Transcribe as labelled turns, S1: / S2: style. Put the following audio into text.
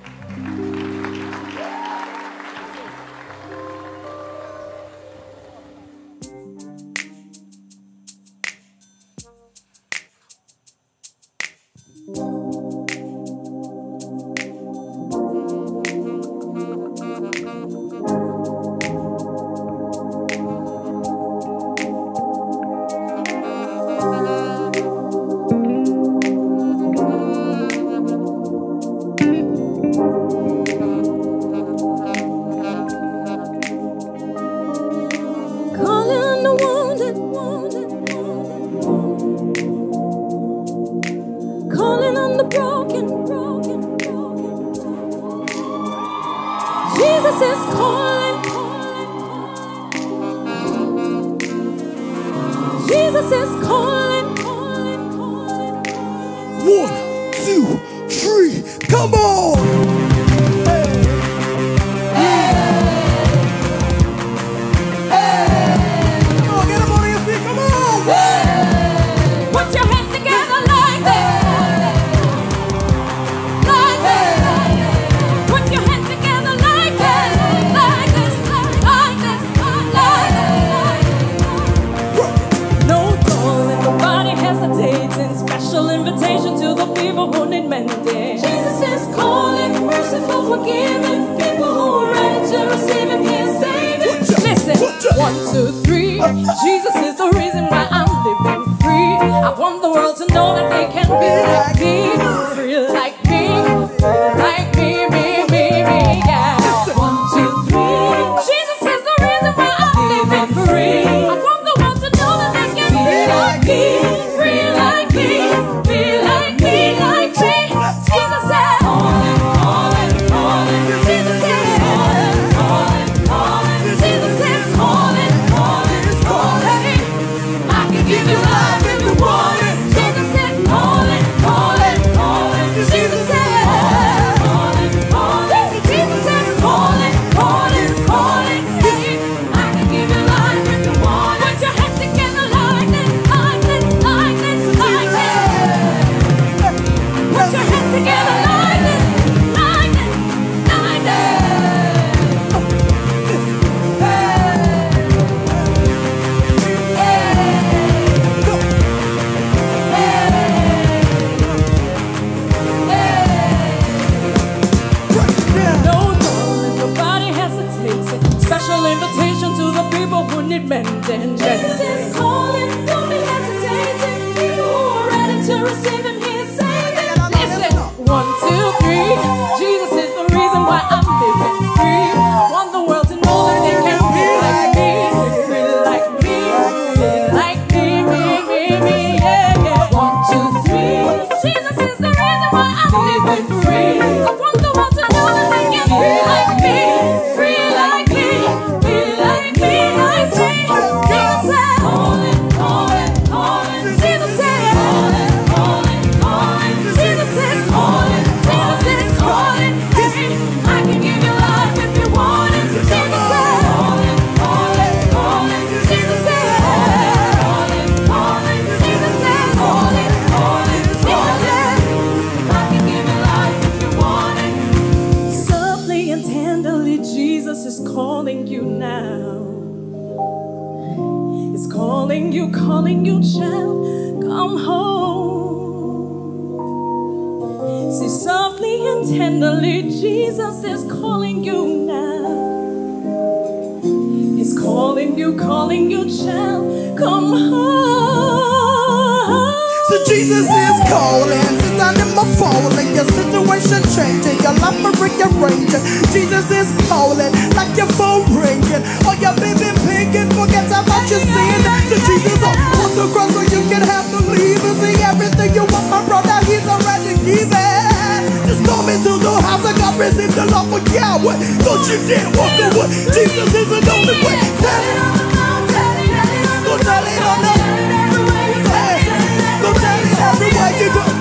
S1: Calling on the broken. Jesus is calling. Jesus is calling.
S2: 1, 2, 3, come on!
S1: Special invitation to the people who need mending. Jesus is calling, merciful, forgiving people who are ready to receive Him. He is saving. Listen, 1, 2, 3. Jesus is the reason why I'm living free. I want the world to know that they can be like me, free like me, like me, yeah. 1, 2, 3. Jesus is the reason why I'm living free. I want the world to know that they can be like me, free like me. Special invitation to the people who need mending. Jesus is calling, don't be hesitating. People who are ready to receive Him, He is saving. Listen, 1, 2, 3. Jesus is the reason why I'm living free. I want the world to know that they can be like me, free like me, like me, yeah. 1, 2, 3. Jesus is the reason why I'm living free. I want the world to know that they can be like me, free like me. Jesus is calling you now. He's calling you, child, come home. See, softly and tenderly, Jesus is calling you now. He's calling you, child, come home.
S2: So Jesus is calling, sit down in my phone, and your situation changing, your life are rearranging. Jesus is calling, like your phone ringing, or your baby picking, forget about your sin. So Jesus on the cross so you can have to leave and see everything you want, my brother, He's already given. Just come into the house of God, receive the love of Yahweh. Don't you dare walk away, Jesus is the only way. Tell it on the mountain, go tell it on the, go tell it everywhere you go.